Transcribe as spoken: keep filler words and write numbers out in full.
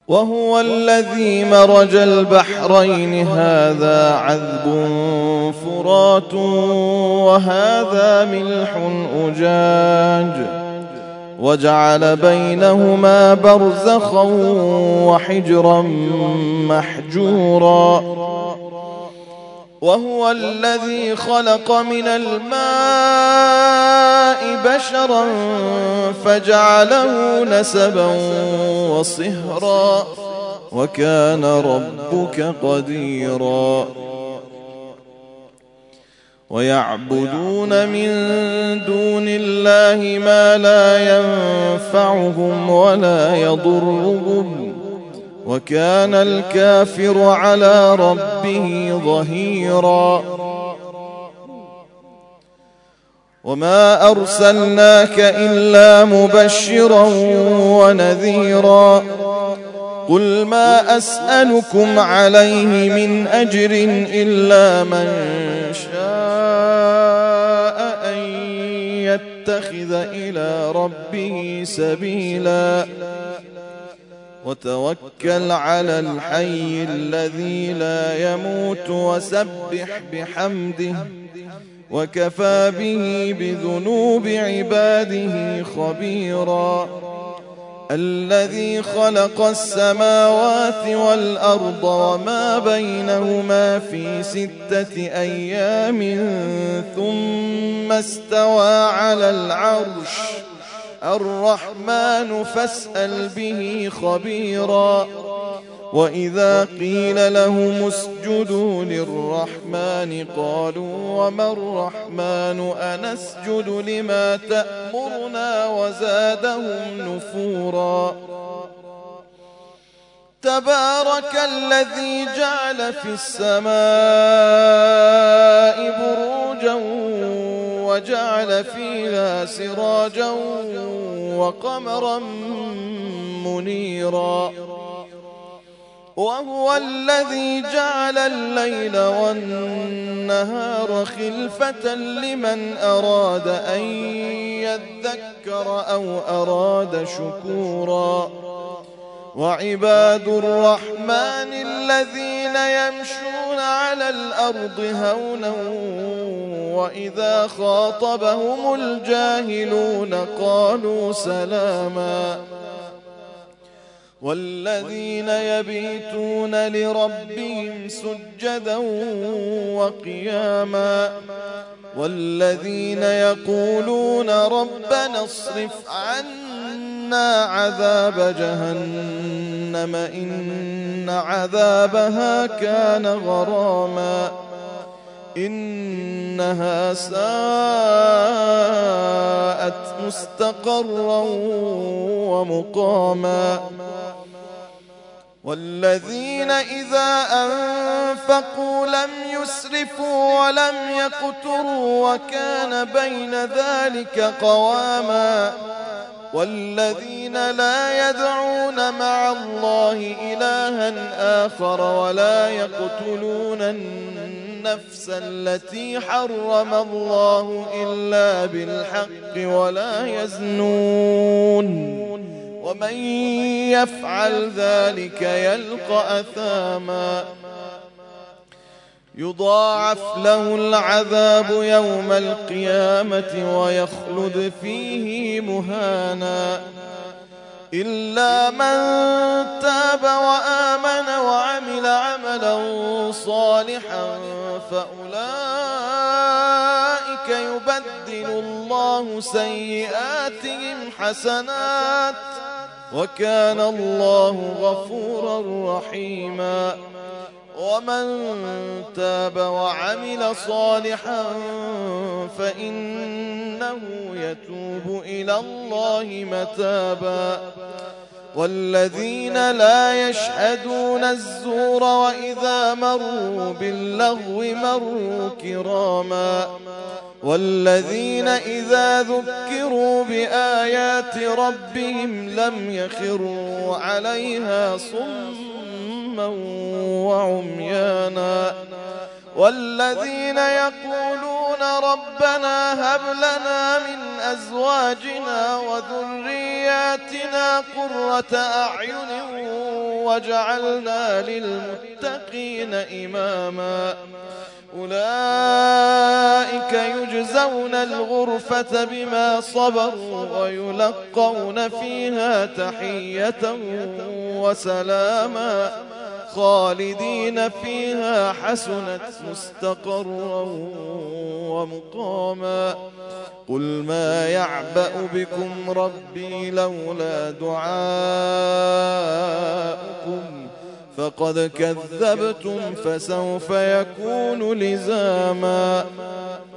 وهو الذي مرج البحرين هذا عذب فرات وهذا ملح أجاج وجعل بينهما برزخا وحجرا محجورا وهو الذي خلق من الماء بشرا فجعله نسبا وصهرا وكان ربك قديرا ويعبدون من دون الله ما لا ينفعهم ولا يضرهم وكان الكافر على ربه ظهيرا وما أرسلناك إلا مبشرا ونذيرا قل ما أسألكم عليه من أجر إلا من شاء أن يتخذ إلى ربه سبيلا وتوكل على الحي الذي لا يموت وسبح بحمده وكفى به بذنوب عباده خبيرا الذي خلق السماوات والأرض وما بينهما في ستة أيام ثم استوى على العرش الرحمن فاسأل به خبيرا وإذا قيل لهم اسجدوا للرحمن قالوا وما الرحمن أنسجد لما تأمرنا وزادهم نفورا تبارك الذي جعل في السماء بروجا وجعل فيها سراجا وقمرا منيرا وهو الذي جعل الليل والنهار خلفة لمن أراد أن يذكر أو أراد شكورا وعباد الرحمن الذين يمشون على الأرض هونا وإذا خاطبهم الجاهلون قالوا سلاما والذين يبيتون لربهم سجدا وقياما والذين يقولون ربنا اصرف عنا عذاب جهنم إن عذابها كان غراما إنها ساءت مستقرا ومقاما والذين إذا أنفقوا لم يسرفوا ولم يقتروا وكان بين ذلك قواما والذين لا يدعون مع الله إلها آخر ولا يقتلون النفس التي حرم الله إلا بالحق ولا يزنون ومن يفعل ذلك يلقى أثاما يضاعف له العذاب يوم القيامة ويخلد فيه مهانا إلا من تاب وآمن وعمل عملا صالحا فأولئك يبدل الله سيئاتهم حسنات وكان الله غفورا رحيما ومن تاب وعمل صالحا فإنه يتوب إلى الله متابا والذين لا يشهدون الزور وإذا مروا باللغو مروا كراما والذين إذا ذكروا بآيات ربهم لم يخروا عليها صما وعميانا والذين يقولون ربنا هب لنا من أزواجنا وذرياتنا قرة أعين واجعلنا للمتقين إماما أولئك يجزون الغرفة بما صبروا ويلقون فيها تحية وسلاما خالدين فيها حسنت مستقرا ومقاما قل ما يعبأ بكم ربي لولا دعاؤكم فقد كذبتم فسوف يكون لزاما